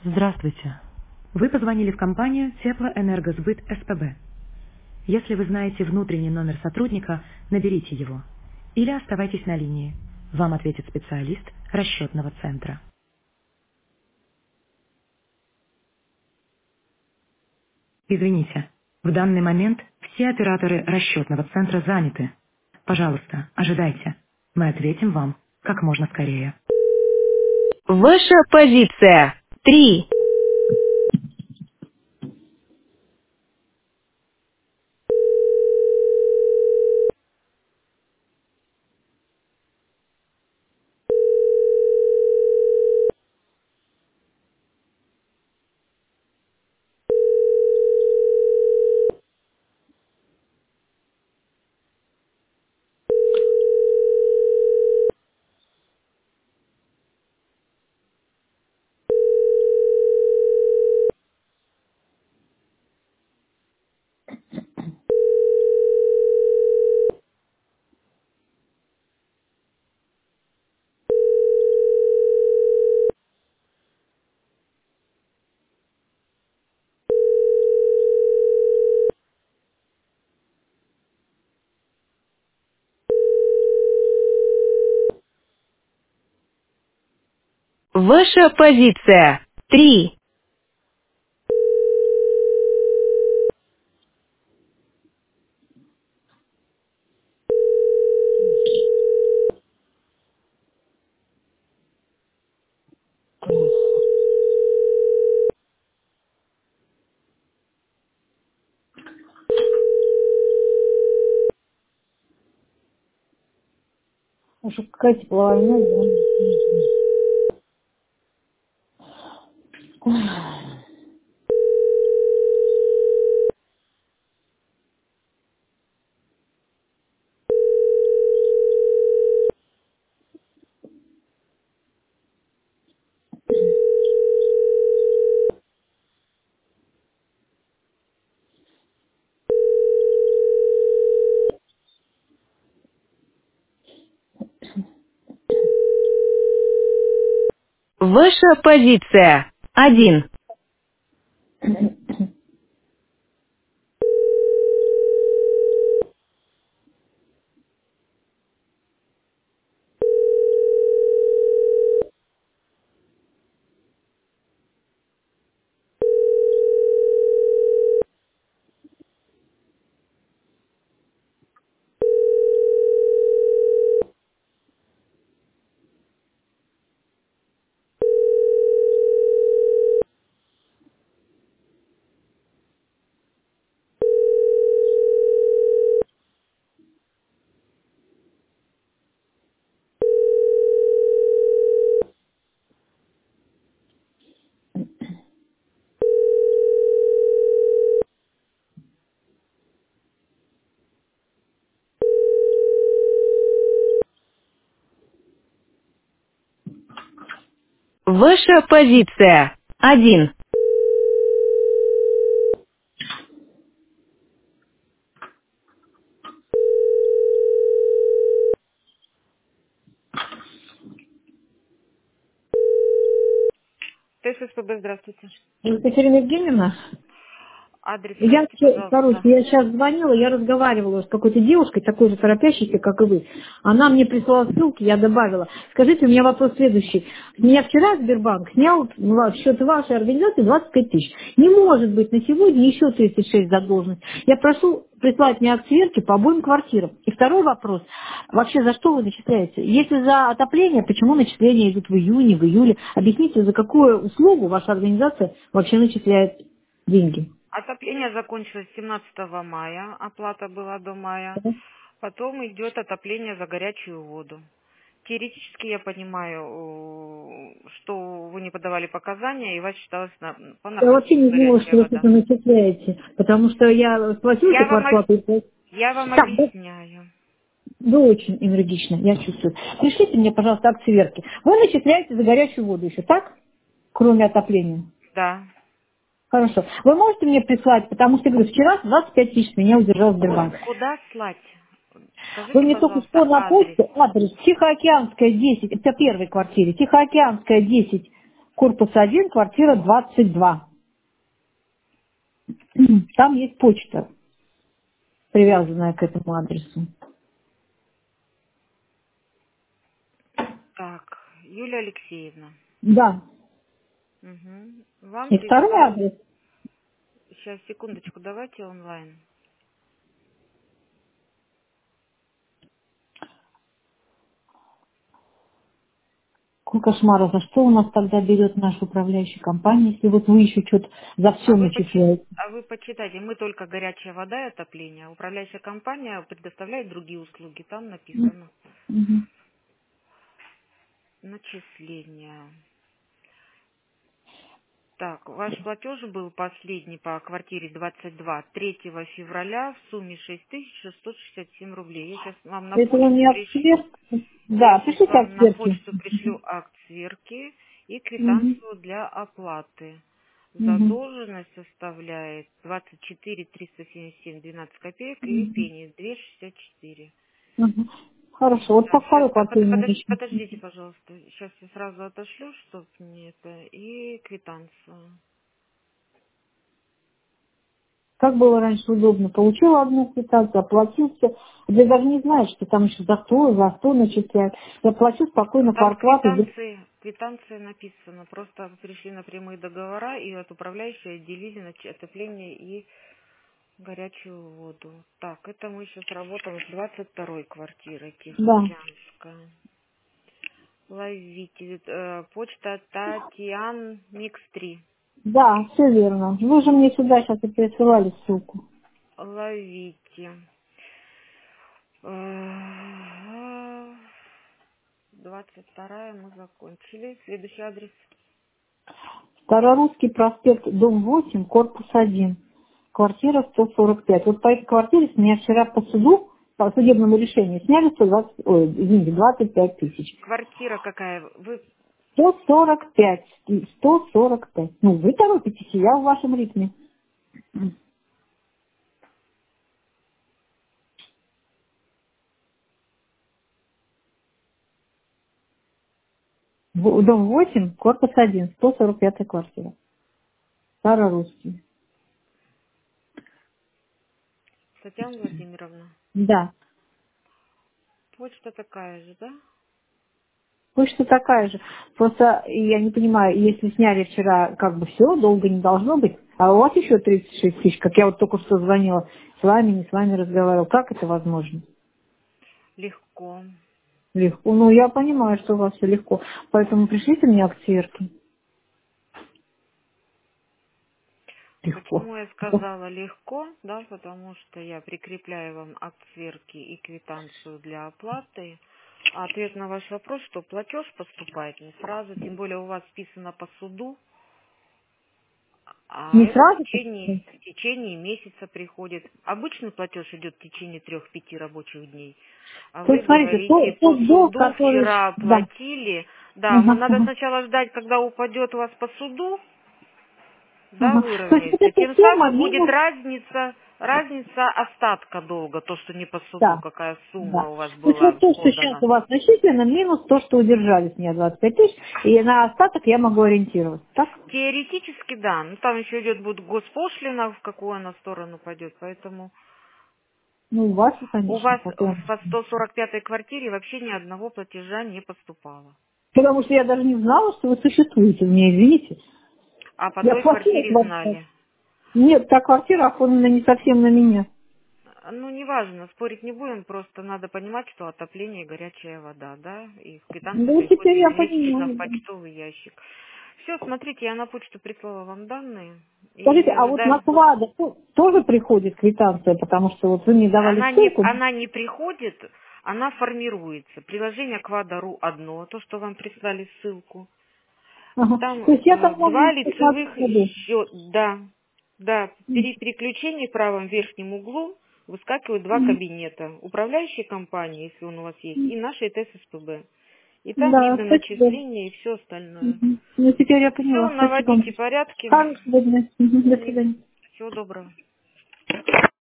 Здравствуйте. Вы позвонили в компанию Теплоэнергосбыт СПБ. Если вы знаете внутренний номер сотрудника, наберите его. Или оставайтесь на линии. Вам ответит специалист расчетного центра. Извините, в данный момент все операторы расчетного центра заняты. Пожалуйста, ожидайте. Мы ответим вам как можно скорее. Ваша позиция. 3. Ваша позиция. 3. Уж какая тепловая энергия. Ваша позиция. 1. Ваша позиция. 1. ТССПБ, здравствуйте. Екатерина Евгеньевна, Адрес я, скажите, пожалуйста. я сейчас звонила, я разговаривала с какой-то девушкой, такой же торопящейся, как и вы. Она мне прислала ссылки, я добавила. Скажите, у меня вопрос следующий. Меня вчера Сбербанк снял в счет вашей организации 25 тысяч. Не может быть на сегодня еще 36 задолженность. Я прошу прислать мне акт сверки по обоим квартирам. И второй вопрос. Вообще, за что вы начисляете? Если за отопление, почему начисления идут в июне, в июле? Объясните, за какую услугу ваша организация вообще начисляет деньги? Отопление закончилось 17 мая, оплата была до мая. Потом идет отопление за горячую воду. Теоретически я понимаю, что вы не подавали показания, и вас считалось по Я вообще нормативу не знала, горячая что вы вода. что-то начисляете, потому что я сплатила Я эту вам, квартплату. я вам Так, да, объясняю. вы очень энергичны, я чувствую. Пришлите мне, пожалуйста, акт сверки. Вы начисляете за горячую воду еще, так? Кроме отопления. Да. Хорошо. Вы можете мне прислать, потому что, говорю, вчера 25 тысяч меня удержал Сбербанк. Куда слать? Вы Скажите, мне только пожалуйста, что на адрес. почту адрес Тихоокеанская, 10, это первой квартире, Тихоокеанская, 10, корпус 1, квартира 22. Там есть почта, привязанная к этому адресу. Так, Юлия Алексеевна. Да. Угу. Вам И второй прислал... адрес. Сейчас, секундочку, давайте онлайн. Какой кошмар, а за что у нас тогда берет наша управляющая компания, если вот вы еще что-то за все начисляете? А вы почитайте, мы только горячая вода и отопление. Управляющая компания предоставляет другие услуги. Там написано Мгм. начисление. Так, ваш платеж был последний по квартире 22 3 февраля в сумме 6667 рублей. Я сейчас вам на Это у почту меня пришлю. сверх. Я Да, сейчас пишите вам на отверки. почту пришлю акт сверки и Угу. квитанцию для оплаты. Угу. Задолженность составляет 24 377 12 копеек и пени 2,64. Угу. Хорошо, вот Так, по сейчас, второй квартире начнем. подождите, пожалуйста. Сейчас я сразу отошлю, чтоб мне это, и квитанцию. Как было раньше удобно. Получил одну квитанцию, оплатил все. Я даже не знаю, что там еще за 100 начисляют. Я плачу спокойно Там квартплату. квитанция написано. Просто пришли на прямые договора и от управляющей отделили отопление и горячую воду. Так, это мы сейчас работаем с 22-й квартирой Да, Тихоокеанская. Ловите. Почта Татьян Микс 3. да, все верно. Вы же мне сюда сейчас и присылали ссылку. Ловите. 22-я мы закончили. Следующий адрес. Старорусский проспект, дом 8, корпус 1. Квартира 145. Вот по этой квартире с меня вчера по суду, по судебному решению, сняли 25 тысяч. Квартира какая? Вы 145. 145. Ну, вы торопитесь, я в вашем ритме. Дом 8, корпус 1, 145 квартира. Старорусский. Татьяна Владимировна. Да. Почта такая же, да? Почта такая же. Просто я не понимаю, если сняли вчера, как бы все, долго не должно быть, а у вас еще 36 тысяч, как я вот только что звонила, с вами, не с вами разговаривала. Как это возможно? Легко. Легко. Ну, я понимаю, что у вас все легко. Поэтому пришлите мне акт сверки. Легко. Почему я сказала легко? Да, потому что я прикрепляю вам акт сверки и квитанцию для оплаты. А ответ на ваш вопрос, что платеж поступает не сразу, тем более у вас списано по суду, а Не это сразу? в течение месяца приходит. Обычный платеж идет в течение 3-5 рабочих дней. А То вы есть, смотрите, говорите, по тот долг, суду который... вчера Да. оплатили. Да, Ага, надо ага. сначала ждать, когда упадет у вас по суду, да, Ага. То есть вот выровняется. эта Тем сумма самым будет минус... разница остатка долга, то, что не по суду, Да. какая сумма Да. у вас То есть была вот то, что сейчас подана. у вас начислено, минус то, что удержали с меня 25 тысяч, и на остаток я могу ориентироваться. Так? Теоретически, да. Ну, там еще идет будет госпошлина, в какую она сторону пойдет. Поэтому Ну, у вас, у конечно, вас потом. по 145-й квартире вообще ни одного платежа не поступало. Потому что я даже не знала, что вы существуете. Мне извините. А по Я той платила квартире квартиру. знали. Нет, та квартира оформлена не совсем на меня. Ну, неважно, спорить не будем, просто надо понимать, что отопление и горячая вода, да, и квитанция Ну, теперь приходит я ежемесячно в понимаю. Да. почтовый ящик. Все, смотрите, я на почту прислала вам данные, и Скажите, а вот на ожидаем. КВАДа тоже приходит квитанция, потому что вот вы мне давали ссылку. Она не приходит, она формируется. Приложение Квада.ру одно, то, что вам прислали ссылку. Ага. Там То есть я там могу два искать на лицевых КВАДу. счета, да, да, при переключении в правом верхнем углу выскакивают два кабинета. Управляющей компании, если он у вас есть, и нашей ТССПБ. И там Да, видно спасибо. начисление и все остальное. Мгм. Ну, теперь я Все, поняла. Спасибо. наводите порядки. Хорошего дня. Мгм. До свидания. Всего доброго.